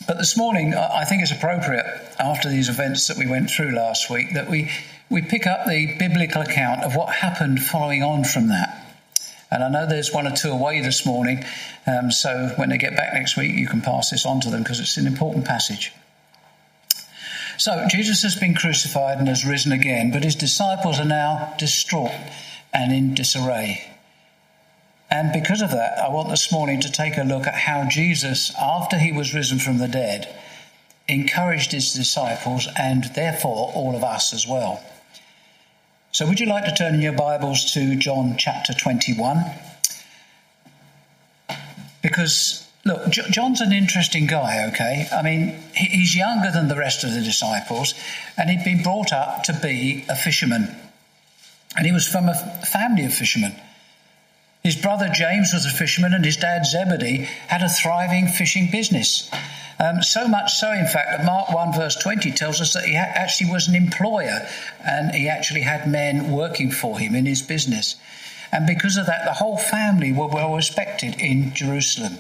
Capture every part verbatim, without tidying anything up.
But this morning, I think it's appropriate, after these events that we went through last week, that we, we pick up the biblical account of what happened following on from that. And I know there's one or two away this morning, um, so when they get back next week, you can pass this on to them because it's an important passage. So Jesus has been crucified and has risen again, but his disciples are now distraught and in disarray. And because of that, I want this morning to take a look at how Jesus, after he was risen from the dead, encouraged his disciples and therefore all of us as well. So would you like to turn in your Bibles to John chapter twenty-one? Because, look, John's an interesting guy, okay? I mean, he's younger than the rest of the disciples, and he'd been brought up to be a fisherman. And he was from a family of fishermen. His brother James was a fisherman, and his dad Zebedee had a thriving fishing business. Um, so much so, in fact, that Mark one verse twenty tells us that he ha- actually was an employer, and he actually had men working for him in his business. And because of that, the whole family were well respected in Jerusalem.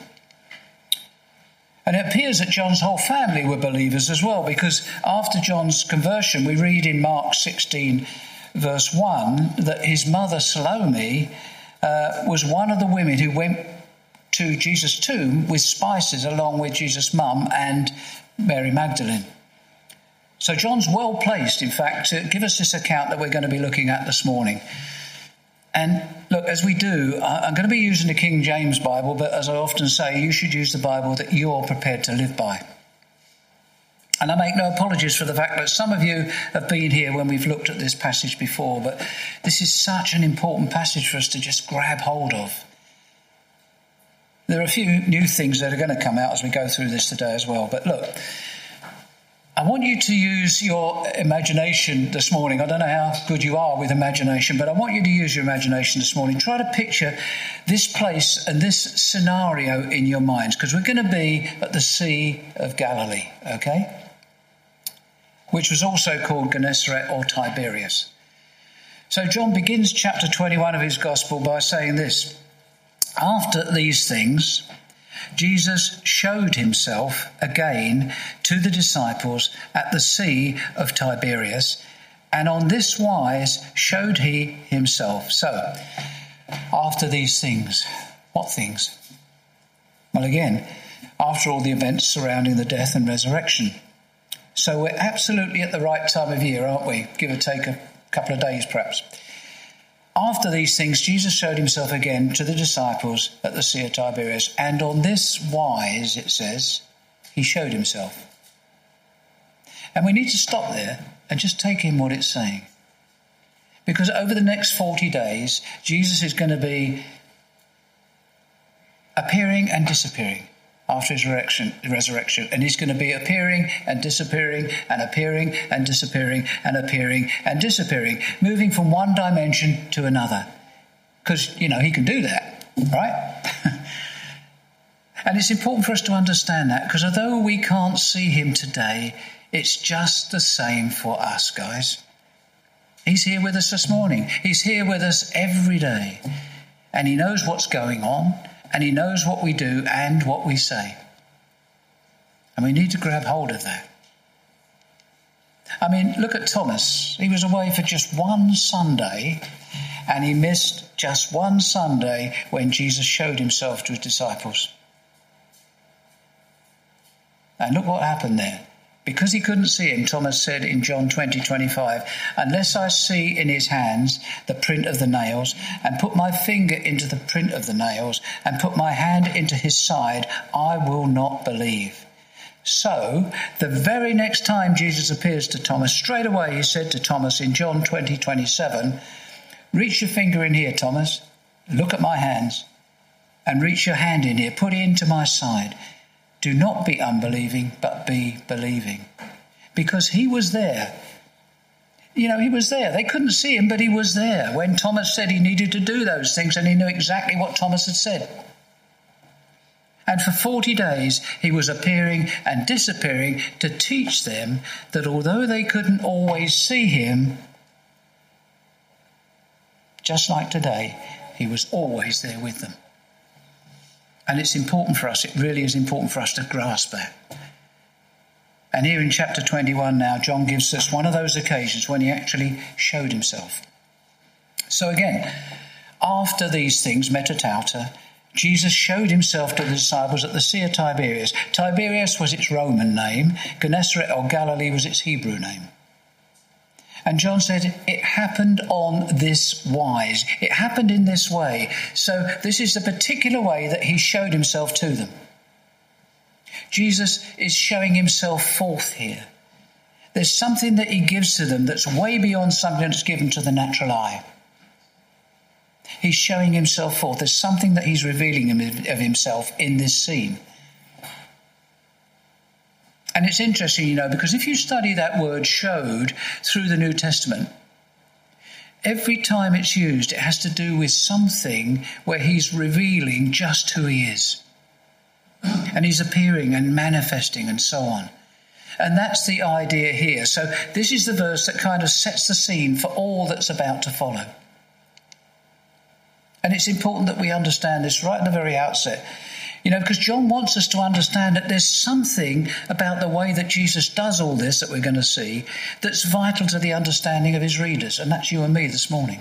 And it appears that John's whole family were believers as well, because after John's conversion, we read in Mark sixteen verse one that his mother Salome uh, was one of the women who went to Jesus' tomb with spices along with Jesus' mum and Mary Magdalene. So John's well placed, in fact, to give us this account that we're going to be looking at this morning. And look, as we do, I'm going to be using the King James Bible, but as I often say, you should use the Bible that you're prepared to live by. And I make no apologies for the fact that some of you have been here when we've looked at this passage before, but this is such an important passage for us to just grab hold of. There are a few new things that are going to come out as we go through this today as well. But look, I want you to use your imagination this morning. I don't know how good you are with imagination, but I want you to use your imagination this morning. Try to picture this place and this scenario in your minds, because we're going to be at the Sea of Galilee, okay? Which was also called Gennesaret or Tiberias. So John begins chapter twenty-one of his gospel by saying this: after these things, Jesus showed himself again to the disciples at the Sea of Tiberias, and on this wise showed he himself. So, after these things, what things? Well, again, after all the events surrounding the death and resurrection. So we're absolutely at the right time of year, aren't we? Give or take a couple of days, perhaps. After these things, Jesus showed himself again to the disciples at the Sea of Tiberias, and on this wise, it says, he showed himself. And we need to stop there and just take in what it's saying. Because over the next forty days, Jesus is going to be appearing and disappearing after his resurrection. And he's going to be appearing and disappearing and appearing and disappearing and appearing and disappearing, moving from one dimension to another. Because, you know, he can do that, right? And it's important for us to understand that, because although we can't see him today, it's just the same for us, guys. He's here with us this morning. He's here with us every day. And he knows what's going on. And he knows what we do and what we say. And we need to grab hold of that. I mean, look at Thomas. He was away for just one Sunday, and he missed just one Sunday when Jesus showed himself to his disciples. And look what happened there. Because he couldn't see him, Thomas said in John twenty twenty-five, unless I see in his hands the print of the nails, and put my finger into the print of the nails, and put my hand into his side, I will not believe. So, the very next time Jesus appears to Thomas, straight away he said to Thomas in John twenty twenty-seven, reach your finger in here, Thomas, look at my hands, and reach your hand in here, put it into my side. Do not be unbelieving, but be believing. Because he was there. You know, he was there. They couldn't see him, but he was there when Thomas said he needed to do those things, and he knew exactly what Thomas had said. And for forty days, he was appearing and disappearing to teach them that although they couldn't always see him, just like today, he was always there with them. And it's important for us, it really is important for us to grasp that. And here in chapter twenty-one now, John gives us one of those occasions when he actually showed himself. So again, after these things, metatauta, Jesus showed himself to the disciples at the Sea of Tiberias. Tiberias was its Roman name. Gennesaret or Galilee was its Hebrew name. And John said, it happened on this wise. It happened in this way. So this is the particular way that he showed himself to them. Jesus is showing himself forth here. There's something that he gives to them that's way beyond something that's given to the natural eye. He's showing himself forth. There's something that he's revealing of himself in this scene. And it's interesting, you know, because if you study that word showed through the New Testament, every time it's used, it has to do with something where he's revealing just who he is. And he's appearing and manifesting and so on. And that's the idea here. So this is the verse that kind of sets the scene for all that's about to follow. And it's important that we understand this right at the very outset. You know, because John wants us to understand that there's something about the way that Jesus does all this that we're going to see that's vital to the understanding of his readers. And that's you and me this morning.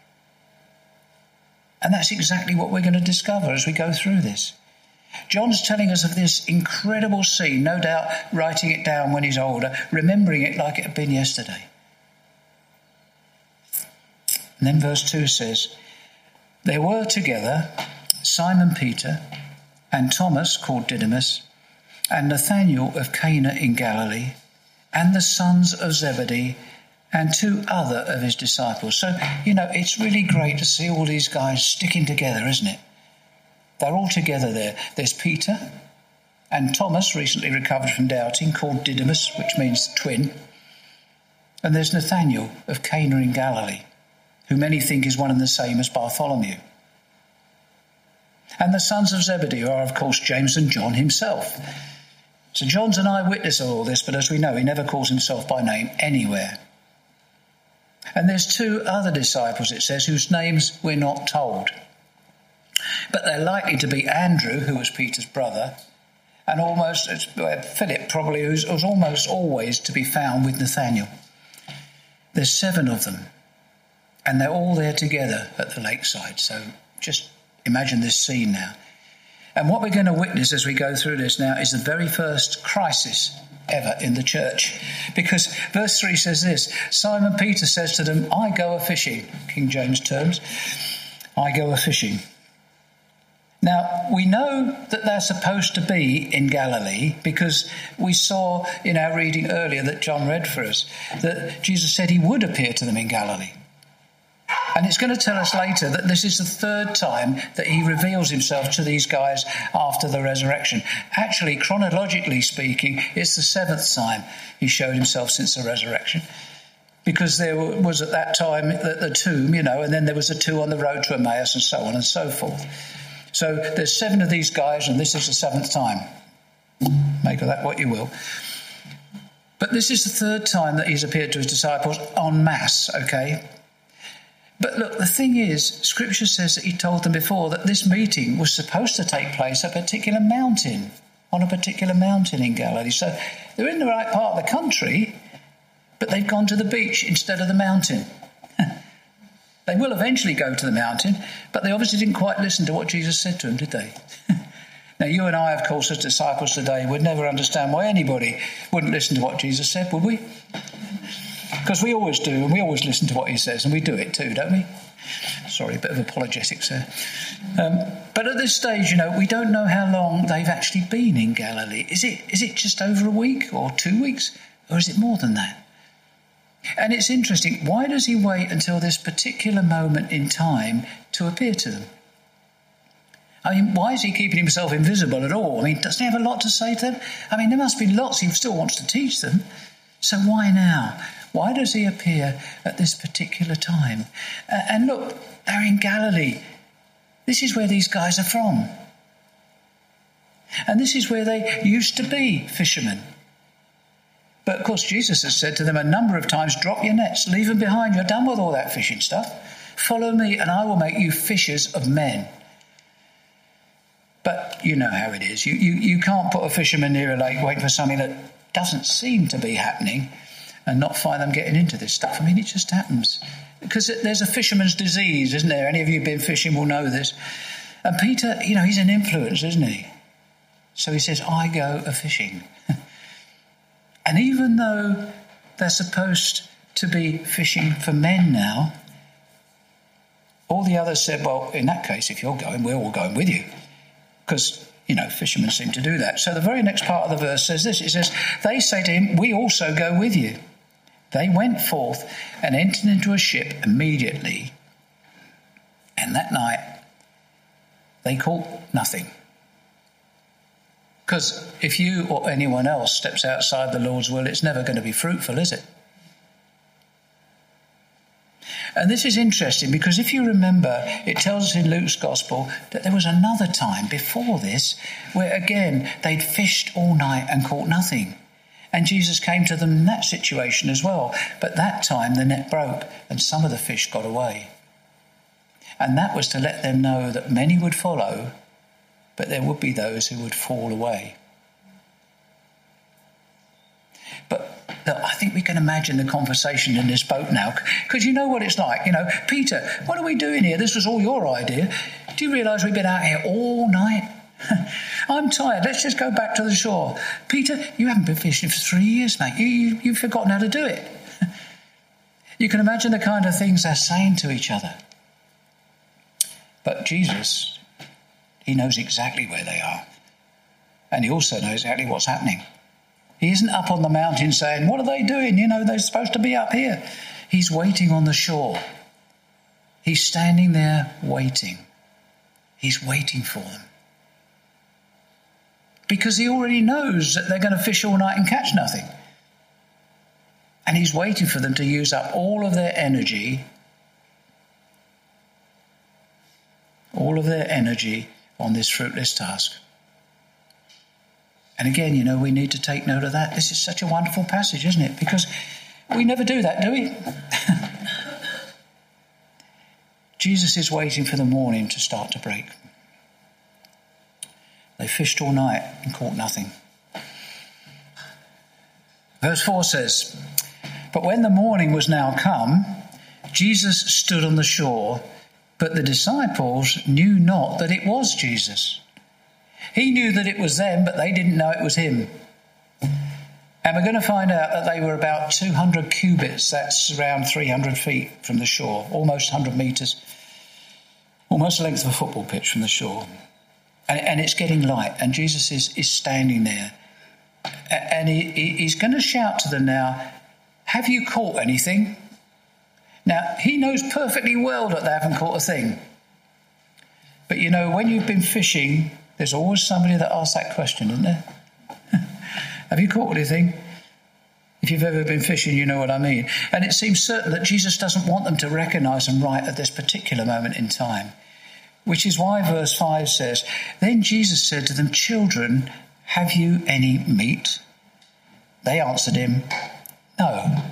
And that's exactly what we're going to discover as we go through this. John's telling us of this incredible scene, no doubt writing it down when he's older, remembering it like it had been yesterday. And then verse two says, there were together Simon Peter and Thomas called Didymus and Nathanael of Cana in Galilee and the sons of Zebedee and two other of his disciples. So, you know, it's really great to see all these guys sticking together, isn't it? They're all together there. There's Peter and Thomas, recently recovered from doubting, called Didymus, which means twin. And there's Nathanael of Cana in Galilee, who many think is one and the same as Bartholomew. And the sons of Zebedee are, of course, James and John himself. So John's an eyewitness of all this, but as we know, he never calls himself by name anywhere. And there's two other disciples, it says, whose names we're not told. But they're likely to be Andrew, who was Peter's brother, and almost uh, Philip, probably, who's, who's almost always to be found with Nathanael. There's seven of them, and they're all there together at the lakeside. So just imagine this scene now. And what we're going to witness as we go through this now is the very first crisis ever in the church. Because verse three says this, Simon Peter says to them, I go a-fishing, King James terms, I go a-fishing. Now, we know that they're supposed to be in Galilee because we saw in our reading earlier that John read for us that Jesus said he would appear to them in Galilee. And it's going to tell us later that this is the third time that he reveals himself to these guys after the resurrection. Actually, chronologically speaking, it's the seventh time he showed himself since the resurrection. Because there was at that time the, the tomb, you know, and then there was the two on the road to Emmaus and so on and so forth. So there's seven of these guys, and this is the seventh time. Make of that what you will. But this is the third time that he's appeared to his disciples en masse, okay? But look, the thing is, Scripture says that he told them before that this meeting was supposed to take place at a particular mountain, on a particular mountain in Galilee. So they're in the right part of the country, but they've gone to the beach instead of the mountain. They will eventually go to the mountain, but they obviously didn't quite listen to what Jesus said to them, did they? Now, you and I, of course, as disciples today, would never understand why anybody wouldn't listen to what Jesus said, would we? Because we always do, and we always listen to what he says, and we do it too, don't we? Sorry, a bit of apologetics there. Um, but at this stage, you know, we don't know how long they've actually been in Galilee. Is it is it just over a week or two weeks, or is it more than that? And it's interesting, why does he wait until this particular moment in time to appear to them? I mean, why is he keeping himself invisible at all? I mean, doesn't he have a lot to say to them? I mean, there must be lots he still wants to teach them. So why now? Why does he appear at this particular time? Uh, and look, they're in Galilee. This is where these guys are from. And this is where they used to be fishermen. But, of course, Jesus has said to them a number of times, drop your nets, leave them behind. You're done with all that fishing stuff. Follow me and I will make you fishers of men. But you know how it is. You, you, you can't put a fisherman near a lake waiting for something that doesn't seem to be happening and not find them getting into this stuff. I mean, it just happens. Because there's a fisherman's disease, isn't there? Any of you who've been fishing will know this. And Peter, you know, he's an influence, isn't he? So he says, I go a-fishing. And even though they're supposed to be fishing for men now, all the others said, well, in that case, if you're going, we're all going with you. Because, you know, fishermen seem to do that. So the very next part of the verse says this. It says, they say to him, we also go with you. They went forth and entered into a ship immediately. And that night, they caught nothing. Because if you or anyone else steps outside the Lord's will, it's never going to be fruitful, is it? And this is interesting because if you remember, it tells us in Luke's Gospel that there was another time before this where, again, they'd fished all night and caught nothing. And Jesus came to them in that situation as well. But that time the net broke and some of the fish got away. And that was to let them know that many would follow, but there would be those who would fall away. But look, I think we can imagine the conversation in this boat now, because you know what it's like. You know, Peter, what are we doing here? This was all your idea. Do you realise we've been out here all night? I'm tired. Let's just go back to the shore. Peter, you haven't been fishing for three years, mate. You, you, you've forgotten how to do it. You can imagine the kind of things they're saying to each other. But Jesus, he knows exactly where they are. And he also knows exactly what's happening. He isn't up on the mountain saying, what are they doing? You know, they're supposed to be up here. He's waiting on the shore. He's standing there waiting. He's waiting for them. Because he already knows that they're going to fish all night and catch nothing. And he's waiting for them to use up all of their energy, all of their energy on this fruitless task. And again, you know, we need to take note of that. This is such a wonderful passage, isn't it? Because we never do that, do we? Jesus is waiting for the morning to start to break. They fished all night and caught nothing. Verse four says, but when the morning was now come, Jesus stood on the shore, but the disciples knew not that it was Jesus. He knew that it was them, but they didn't know it was him. And we're going to find out that they were about two hundred cubits, that's around three hundred feet from the shore, almost one hundred metres, almost the length of a football pitch from the shore. And, and it's getting light, and Jesus is, is standing there. And he, he's going to shout to them now, have you caught anything? Now, he knows perfectly well that they haven't caught a thing. But, you know, when you've been fishing, there's always somebody that asks that question, isn't there? Have you caught anything? If you've ever been fishing, you know what I mean. And it seems certain that Jesus doesn't want them to recognise them right at this particular moment in time. Which is why verse five says, then Jesus said to them, children, have you any meat? They answered him, no.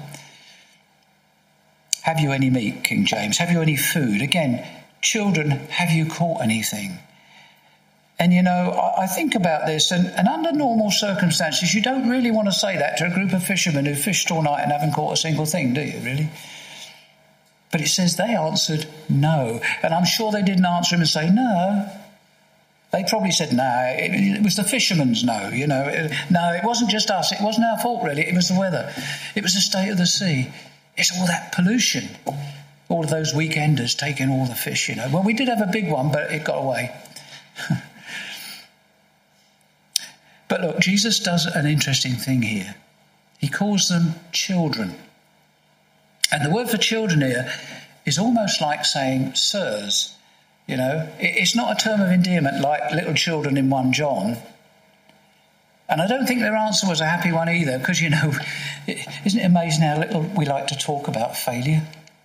Have you any meat, King James? Have you any food? Again, children, have you caught anything? And, you know, I, I think about this, and, and under normal circumstances, you don't really want to say that to a group of fishermen who fished all night and haven't caught a single thing, do you, really? But it says they answered no. And I'm sure they didn't answer him and say no. They probably said no. It, it was the fishermen's no, you know. It, no, it wasn't just us. It wasn't our fault, really. It was the weather. It was the state of the sea. It's all that pollution. All of those weekenders taking all the fish, you know. Well, we did have a big one, but it got away. But look, Jesus does an interesting thing here. He calls them children. And the word for children here is almost like saying sirs. You know, it's not a term of endearment like little children in First John. And I don't think their answer was a happy one either, because, you know, isn't it amazing how little we like to talk about failure?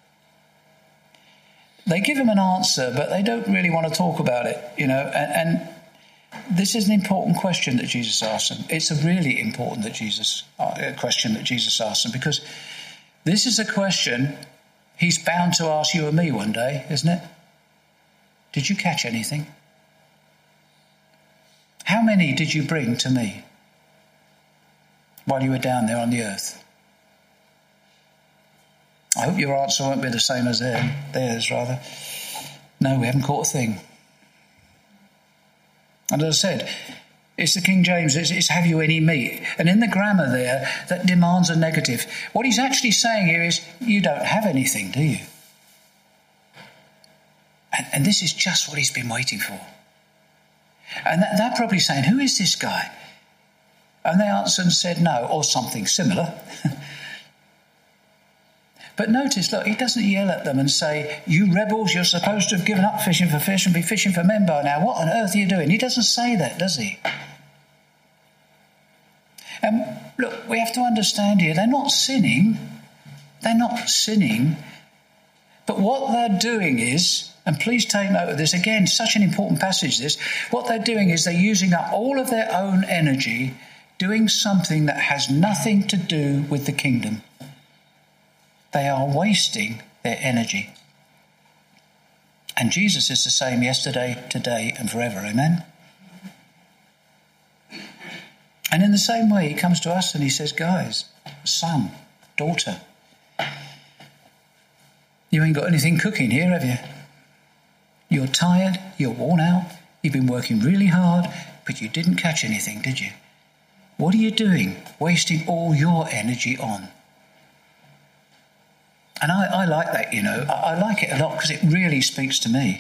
They give him an answer, but they don't really want to talk about it, you know. And, and this is an important question that Jesus asked them. It's a really important that Jesus uh, question that Jesus asked them, because this is a question he's bound to ask you and me one day, isn't it? Did you catch anything? How many did you bring to me? while you were down there on the earth? I hope your answer won't be the same as theirs, theirs rather. No, we haven't caught a thing. And as I said, it's the King James, it's, it's have you any meat? And in the grammar there, that demands a negative. What he's actually saying here is, you don't have anything, do you? And, and this is just what he's been waiting for. And that, they're probably saying, who is this guy? And they answered and said no, or something similar. But notice, look, he doesn't yell at them and say, you rebels, you're supposed to have given up fishing for fish and be fishing for men by now. What on earth are you doing? He doesn't say that, does he? And look, we have to understand here, they're not sinning. They're not sinning. But what they're doing is, and please take note of this, again, such an important passage this, what they're doing is they're using up all of their own energy doing something that has nothing to do with the kingdom. They are wasting their energy. And Jesus is the same yesterday, today, and forever. Amen? And in the same way, he comes to us and he says, guys, son, daughter, you ain't got anything cooking here, have you? You're tired, you're worn out, you've been working really hard, but you didn't catch anything, did you? What are you doing? Wasting all your energy on. And I, I like that, you know. I, I like it a lot because it really speaks to me.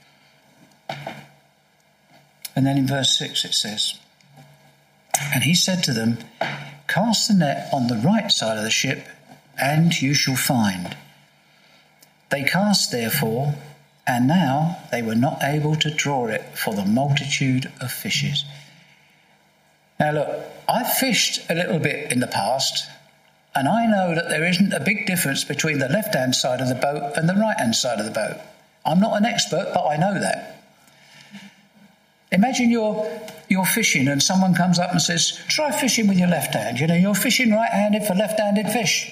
And then in verse six it says, and he said to them, cast the net on the right side of the ship, and you shall find. They cast, therefore, and now they were not able to draw it for the multitude of fishes. Now look, I've fished a little bit in the past, and I know that there isn't a big difference between the left-hand side of the boat and the right-hand side of the boat. I'm not an expert, but I know that. Imagine you're, you're fishing and someone comes up and says, try fishing with your left hand. You know, you're fishing right-handed for left-handed fish.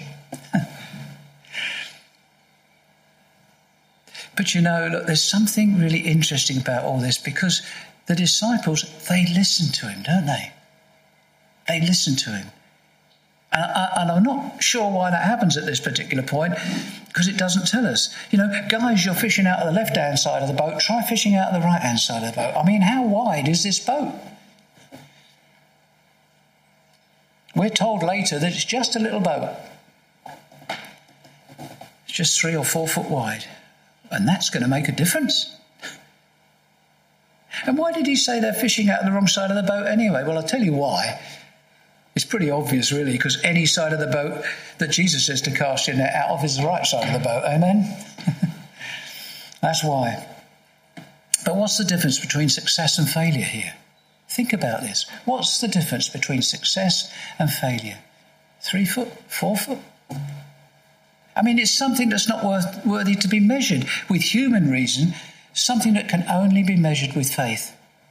But you know, look, there's something really interesting about all this because the disciples, they listen to him, don't they? They listen to him. And, I, and I'm not sure why that happens at this particular point because it doesn't tell us. You know, guys, you're fishing out of the left-hand side of the boat. Try fishing out of the right-hand side of the boat. I mean, how wide is this boat? We're told later that it's just a little boat. It's just three or four foot wide. And that's going to make a difference. And why did he say they're fishing out of the wrong side of the boat anyway? Well, I'll tell you why. It's pretty obvious, really, because any side of the boat that Jesus says to cast your net out of is the right side of the boat. Amen? That's why. But what's the difference between success and failure here? Think about this. What's the difference between success and failure? Three foot? Four foot? I mean, it's something that's not worth, worthy to be measured with human reason, something that can only be measured with faith.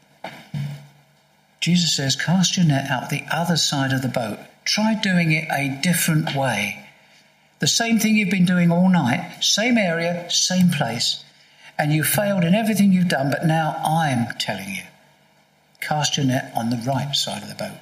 Jesus says, cast your net out the other side of the boat. Try doing it a different way. The same thing you've been doing all night, same area, same place, and you failed in everything you've done, but now I'm telling you, cast your net on the right side of the boat.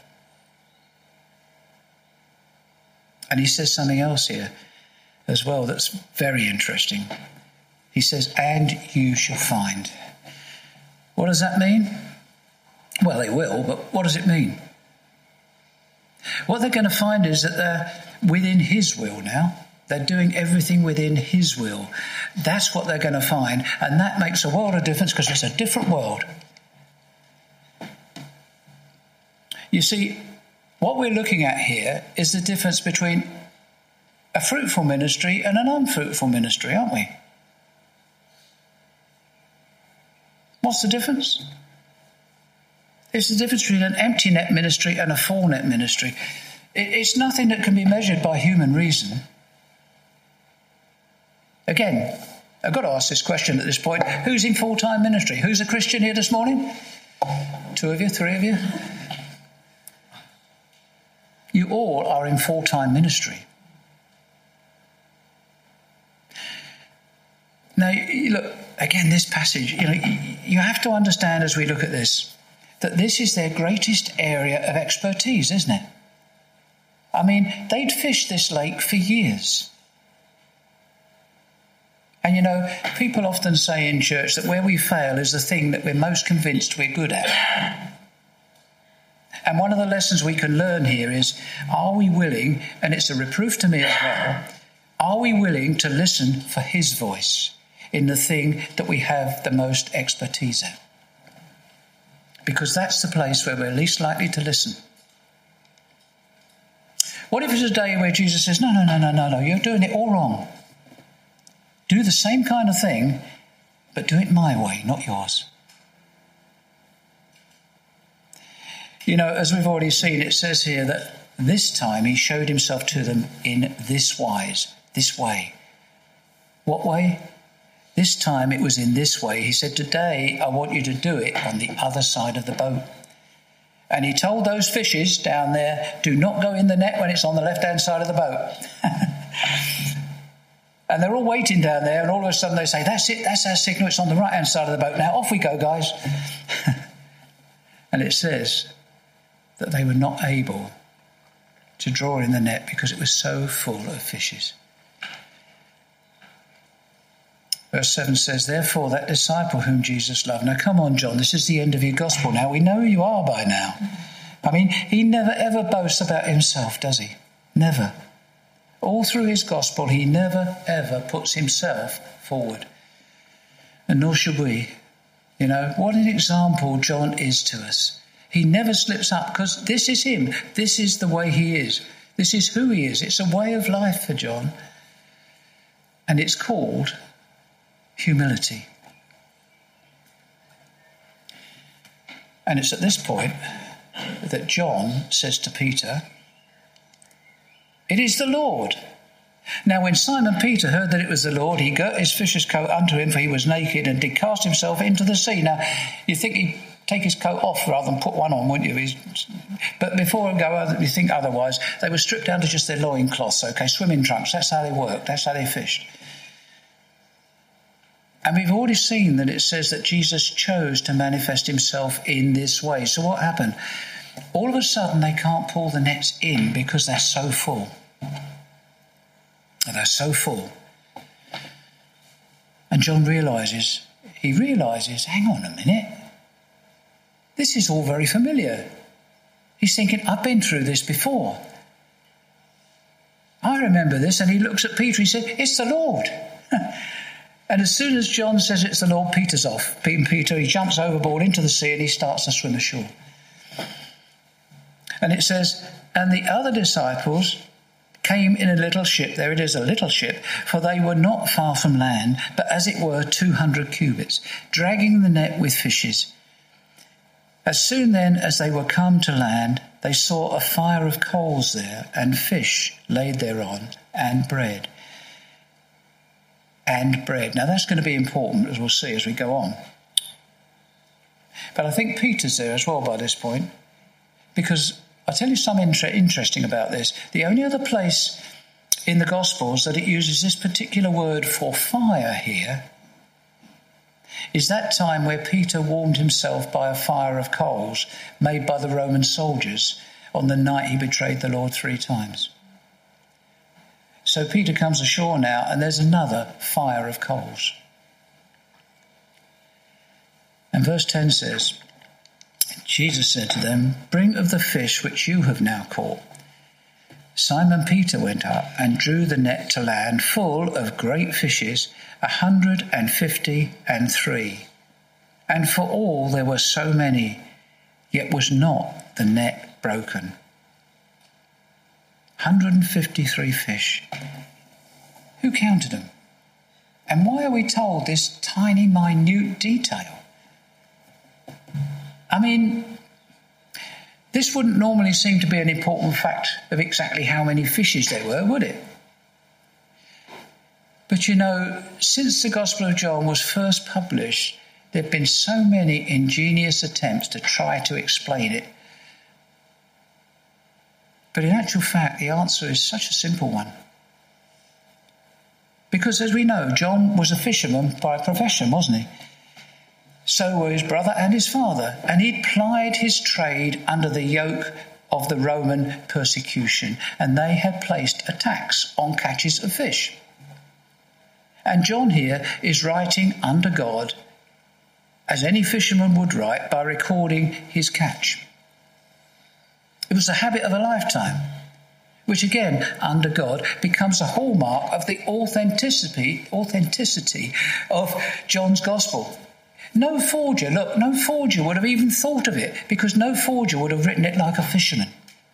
And he says something else here as well that's very interesting. He says, and you shall find. What does that mean? Well, it will, but what does it mean? What they're going to find is that they're within his will now. They're doing everything within his will. That's what they're going to find, and that makes a world of difference because it's a different world. You see, what we're looking at here is the difference between a fruitful ministry and an unfruitful ministry, aren't we? What's the difference? It's the difference between an empty net ministry and a full net ministry. It's nothing that can be measured by human reason. Again, I've got to ask this question at this point. Who's in full-time ministry? Who's a Christian here this morning? Two of you, three of you? You all are in full-time ministry. Now, look, again, this passage, you know, you have to understand as we look at this, that this is their greatest area of expertise, isn't it? I mean, they'd fished this lake for years. And you know, people often say in church that where we fail is the thing that we're most convinced we're good at. And one of the lessons we can learn here is, are we willing, and it's a reproof to me as well, are we willing to listen for his voice in the thing that we have the most expertise at? Because that's the place where we're least likely to listen. What if it's a day where Jesus says, no, no, no, no, no, no, you're doing it all wrong. Do the same kind of thing, but do it my way, not yours. You know, as we've already seen, it says here that this time he showed himself to them in this wise, this way. What way? This time it was in this way. He said, today I want you to do it on the other side of the boat. And he told those fishes down there, do not go in the net when it's on the left-hand side of the boat. And they're all waiting down there, and all of a sudden they say, that's it, that's our signal, it's on the right-hand side of the boat. Now off we go, guys. And it says that they were not able to draw in the net because it was so full of fishes. Verse seven says, therefore that disciple whom Jesus loved. Now come on, John, this is the end of your gospel now. We know who you are by now. I mean, he never ever boasts about himself, does he? Never. All through his gospel, he never ever puts himself forward. And nor should we. You know, what an example John is to us. He never slips up because this is him. This is the way he is. This is who he is. It's a way of life for John. And it's called humility. And it's at this point that John says to Peter, it is the Lord. Now when Simon Peter heard that it was the Lord, he girt his fisher's coat unto him, for he was naked, and did cast himself into the sea. Now you think he'd take his coat off rather than put one on, wouldn't you? He's, but before we go, you think otherwise. They were stripped down to just their loincloths, okay, swimming trunks. That's how they worked. That's how they fished. And we've already seen that it says that Jesus chose to manifest himself in this way. So what happened? All of a sudden they can't pull the nets in because they're so full. They're so full. And John realises, he realises, hang on a minute. This is all very familiar. He's thinking, I've been through this before. I remember this. And he looks at Peter, he said, it's the Lord. And as soon as John says it's the Lord, Peter's off. Peter, Peter, he jumps overboard into the sea and he starts to swim ashore. And it says, and the other disciples came in a little ship. There it is, a little ship, for they were not far from land, but as it were two hundred cubits, dragging the net with fishes. As soon then as they were come to land, they saw a fire of coals there, and fish laid thereon, and bread. And bread. Now that's going to be important, as we'll see as we go on. But I think Peter's there as well by this point, because I'll tell you something inter- interesting about this. The only other place in the Gospels that it uses this particular word for fire here is that time where Peter warmed himself by a fire of coals made by the Roman soldiers on the night he betrayed the Lord three times. So Peter comes ashore now, and there's another fire of coals. And verse ten says, Jesus said to them, bring of the fish which you have now caught. Simon Peter went up and drew the net to land full of great fishes, a hundred and fifty and three. And for all there were so many, yet was not the net broken. one hundred fifty-three fish. Who counted them? And why are we told this tiny, minute detail? I mean, this wouldn't normally seem to be an important fact of exactly how many fishes there were, would it? But you know, since the Gospel of John was first published, there have been so many ingenious attempts to try to explain it. But in actual fact, the answer is such a simple one. Because as we know, John was a fisherman by profession, wasn't he? So were his brother and his father. And he plied his trade under the yoke of the Roman persecution, and they had placed a tax on catches of fish. And John here is writing under God, as any fisherman would write, by recording his catch. It was the habit of a lifetime, which again, under God, becomes a hallmark of the authenticity, authenticity of John's Gospel. No forger, look, no forger would have even thought of it, because no forger would have written it like a fisherman.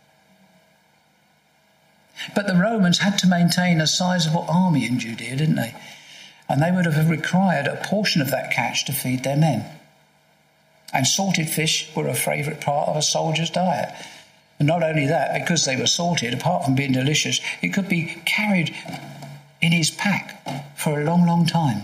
But the Romans had to maintain a sizable army in Judea, didn't they? And they would have required a portion of that catch to feed their men. And salted fish were a favourite part of a soldier's diet. And not only that, because they were salted, apart from being delicious, it could be carried in his pack for a long, long time.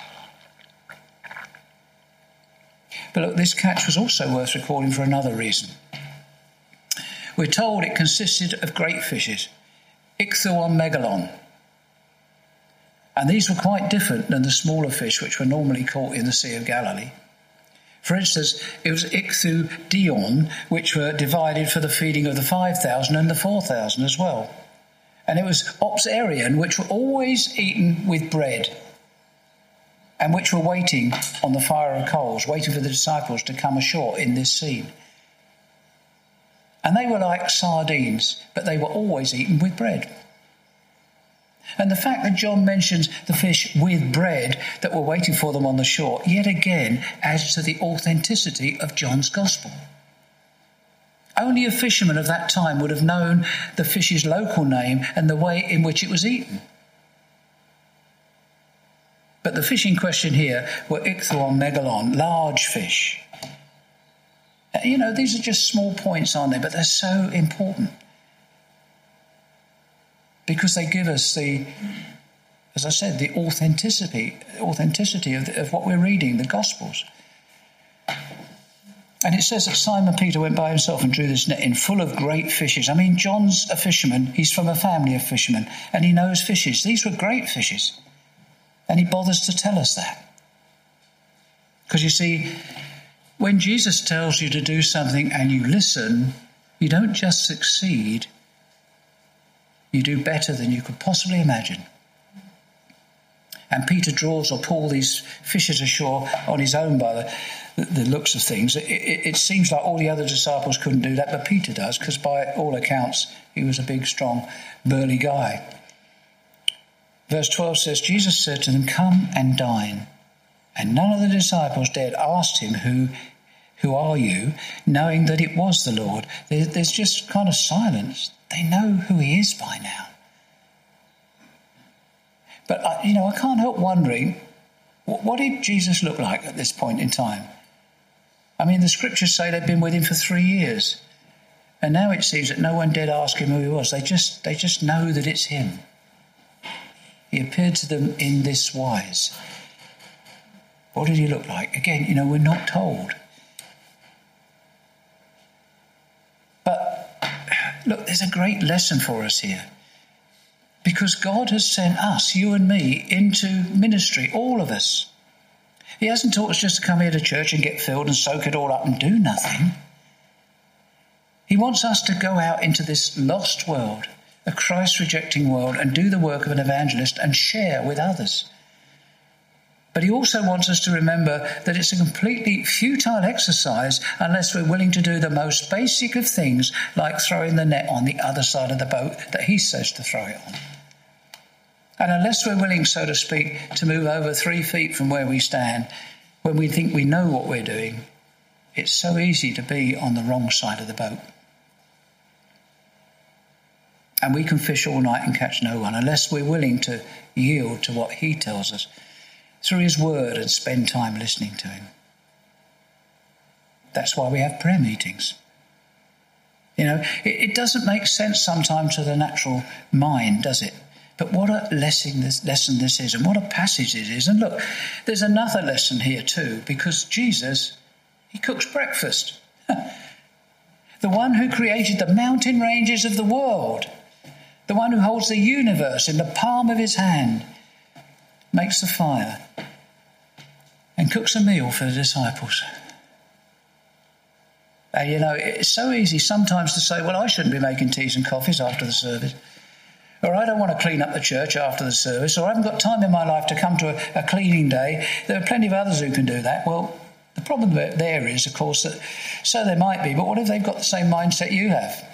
But look, this catch was also worth recording for another reason. We're told it consisted of great fishes, ichthuon megalon. And these were quite different than the smaller fish which were normally caught in the Sea of Galilee. For instance, it was ichthudion, which were divided for the feeding of the five thousand and the four thousand as well. And it was opsarion, which were always eaten with bread, and which were waiting on the fire of coals, waiting for the disciples to come ashore in this scene. And they were like sardines, but they were always eaten with bread. And the fact that John mentions the fish with bread that were waiting for them on the shore, yet again adds to the authenticity of John's Gospel. Only a fisherman of that time would have known the fish's local name and the way in which it was eaten. But the fish in question here were ichthuon megalon, large fish. You know, these are just small points, aren't they? But they're so important, because they give us the, as I said, the authenticity, authenticity of, the, of what we're reading, the Gospels. And it says that Simon Peter went by himself and drew this net in full of great fishes. I mean, John's a fisherman. He's from a family of fishermen, and he knows fishes. These were great fishes. And he bothers to tell us that. Because you see, when Jesus tells you to do something and you listen, you don't just succeed, you do better than you could possibly imagine. And Peter draws or pulls these fishes ashore on his own by the, the looks of things. It, it, it seems like all the other disciples couldn't do that, but Peter does, because by all accounts, he was a big, strong, burly guy. Verse twelve says, Jesus said to them, "Come and dine." And none of the disciples dared ask him, who, who are you, knowing that it was the Lord. There, there's just kind of silence. They know who he is by now. But, I, you know, I can't help wondering, what, what did Jesus look like at this point in time? I mean, the scriptures say they've been with him for three years. And now it seems that no one dared ask him who he was. They just, they just know that it's him. He appeared to them in this wise. What did he look like? Again, you know, we're not told. But look, there's a great lesson for us here. Because God has sent us, you and me, into ministry, all of us. He hasn't taught us just to come here to church and get filled and soak it all up and do nothing. He wants us to go out into this lost world, a Christ-rejecting world, and do the work of an evangelist and share with others. But he also wants us to remember that it's a completely futile exercise unless we're willing to do the most basic of things, like throwing the net on the other side of the boat that he says to throw it on. And unless we're willing, so to speak, to move over three feet from where we stand, when we think we know what we're doing, it's so easy to be on the wrong side of the boat. And we can fish all night and catch no one unless we're willing to yield to what he tells us through his word and spend time listening to him. That's why we have prayer meetings. You know, it, it doesn't make sense sometimes to the natural mind, does it? But what a lesson this, lesson this is, and what a passage it is. And look, there's another lesson here too, because Jesus, he cooks breakfast. The one who created the mountain ranges of the world, the one who holds the universe in the palm of his hand, makes the fire and cooks a meal for the disciples. And, you know, it's so easy sometimes to say, well, I shouldn't be making teas and coffees after the service. Or I don't want to clean up the church after the service. Or I haven't got time in my life to come to a, a cleaning day. There are plenty of others who can do that. Well, the problem there is, of course, that so there might be, but what if they've got the same mindset you have?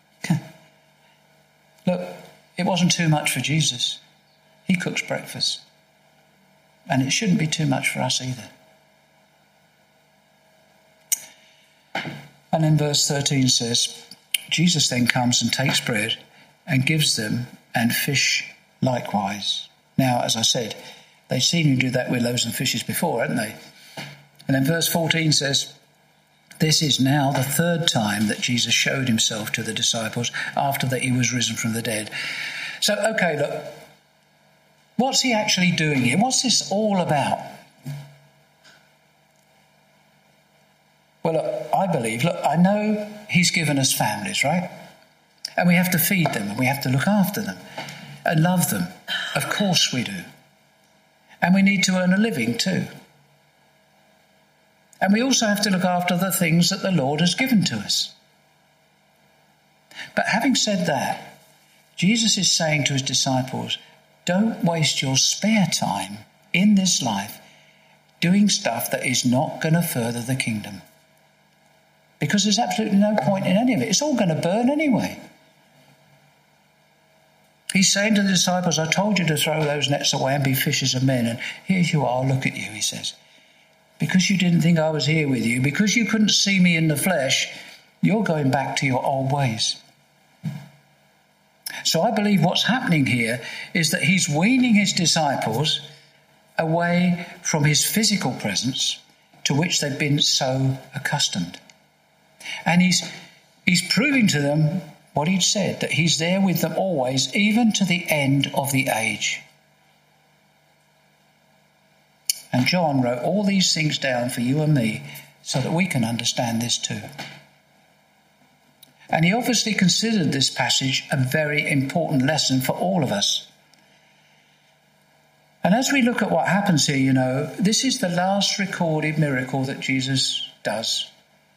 Look, it wasn't too much for Jesus. He cooks breakfast. And it shouldn't be too much for us either. And then verse thirteen says, Jesus then comes and takes bread and gives them, and fish likewise. Now, as I said, they've seen him do that with loaves and fishes before, haven't they? And then verse fourteen says, this is now the third time that Jesus showed himself to the disciples after that he was risen from the dead. So, okay, look, what's he actually doing here? What's this all about? Well, look, I believe, look, I know he's given us families, right? And we have to feed them and we have to look after them and love them. Of course we do. And we need to earn a living too. And we also have to look after the things that the Lord has given to us. But having said that, Jesus is saying to his disciples, don't waste your spare time in this life doing stuff that is not going to further the kingdom. Because there's absolutely no point in any of it. It's all going to burn anyway. He's saying to the disciples, I told you to throw those nets away and be fishers of men. And here you are, look at you, he says. Because you didn't think I was here with you, because you couldn't see me in the flesh, you're going back to your old ways. So I believe what's happening here is that he's weaning his disciples away from his physical presence to which they've been so accustomed. And he's he's proving to them what he'd said, that he's there with them always, even to the end of the age. And John wrote all these things down for you and me so that we can understand this too. And he obviously considered this passage a very important lesson for all of us. And as we look at what happens here, you know, this is the last recorded miracle that Jesus does.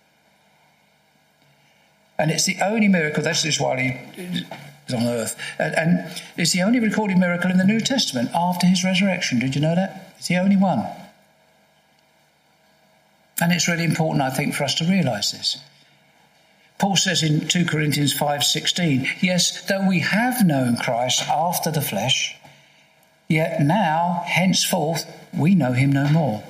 And it's the only miracle, this is while he is on earth, and, and it's the only recorded miracle in the New Testament after his resurrection. Did you know that? It's the only one. And it's really important, I think, for us to realise this. Paul says in two Corinthians five sixteen, yes, though we have known Christ after the flesh, yet now, henceforth, we know him no more.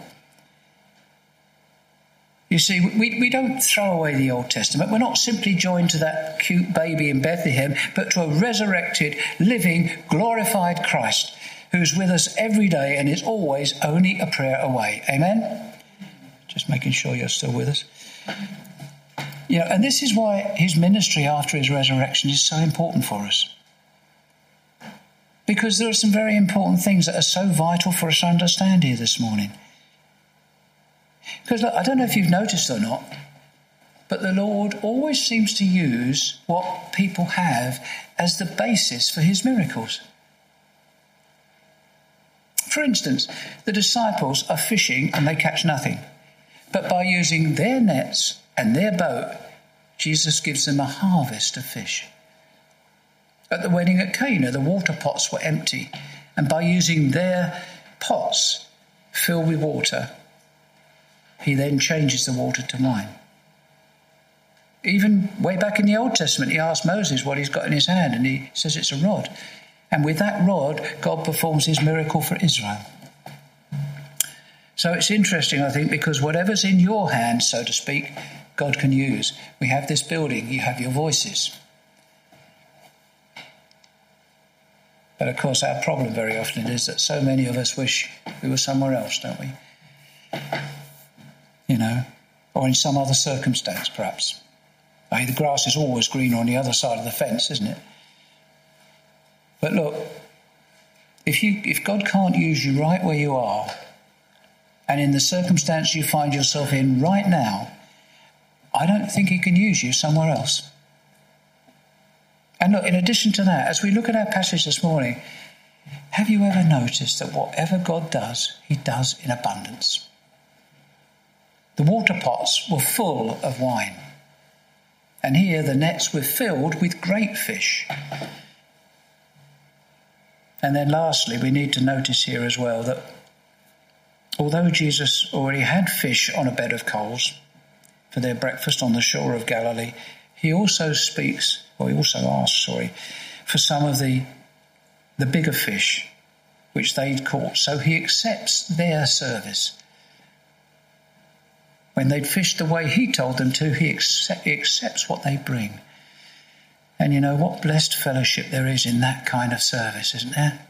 You see, we, we don't throw away the Old Testament. We're not simply joined to that cute baby in Bethlehem, but to a resurrected, living, glorified Christ who's with us every day and is always only a prayer away. Amen? Just making sure you're still with us. You know, and this is why his ministry after his resurrection is so important for us. Because there are some very important things that are so vital for us to understand here this morning. Because look, I don't know if you've noticed or not, but the Lord always seems to use what people have as the basis for his miracles. For instance, the disciples are fishing and they catch nothing. But by using their nets and their boat, Jesus gives them a harvest of fish. At the wedding at Cana, the water pots were empty. And by using their pots filled with water, he then changes the water to wine. Even way back in the Old Testament, he asked Moses what he's got in his hand, and he says it's a rod. And with that rod, God performs his miracle for Israel. So it's interesting, I think, because whatever's in your hand, so to speak, God can use. We have this building, you have your voices. But of course, our problem very often is that so many of us wish we were somewhere else, don't we? You know, or in some other circumstance, perhaps. I mean, the grass is always greener on the other side of the fence, isn't it? But look, if you if God can't use you right where you are, and in the circumstance you find yourself in right now, I don't think he can use you somewhere else. And look, in addition to that, as we look at our passage this morning, have you ever noticed that whatever God does, he does in abundance? The water pots were full of wine. And here the nets were filled with great fish. And then lastly, we need to notice here as well that although Jesus already had fish on a bed of coals for their breakfast on the shore of Galilee, he also speaks, or he also asks, sorry, for some of the, the bigger fish which they'd caught. So he accepts their service. When they'd fished the way he told them to, he, accept, he accepts what they bring. And you know what blessed fellowship there is in that kind of service, isn't there?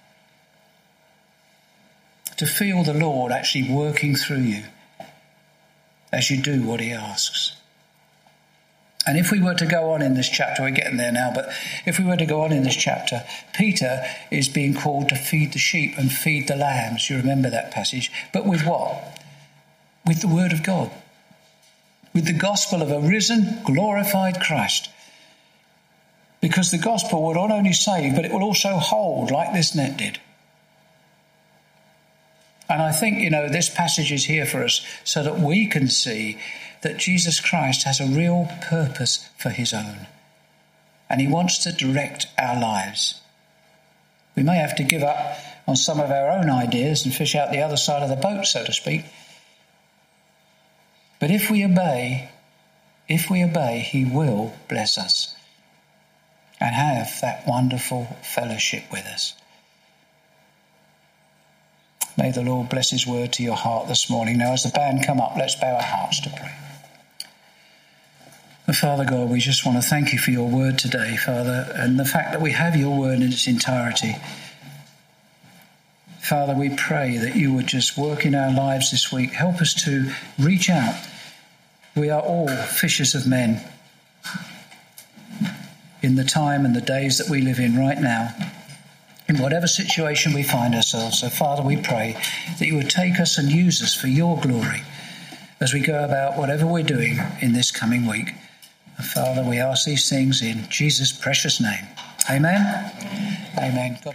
To feel the Lord actually working through you as you do what he asks. And if we were to go on in this chapter, we're getting there now, but if we were to go on in this chapter, Peter is being called to feed the sheep and feed the lambs. You remember that passage. But with what? With the word of God. With the gospel of a risen, glorified Christ. Because the gospel will not only save, but it will also hold, like this net did. And I think, you know, this passage is here for us so that we can see that Jesus Christ has a real purpose for his own. And he wants to direct our lives. We may have to give up on some of our own ideas and fish out the other side of the boat, so to speak. But if we obey, if we obey, he will bless us and have that wonderful fellowship with us. May the Lord bless his word to your heart this morning. Now, as the band come up, let's bow our hearts to pray. And Father God, we just want to thank you for your word today, Father, and the fact that we have your word in its entirety. Father, we pray that you would just work in our lives this week. Help us to reach out. We are all fishers of men in the time and the days that we live in right now, in whatever situation we find ourselves. So, Father, we pray that you would take us and use us for your glory as we go about whatever we're doing in this coming week. And Father, we ask these things in Jesus' precious name. Amen. Amen. God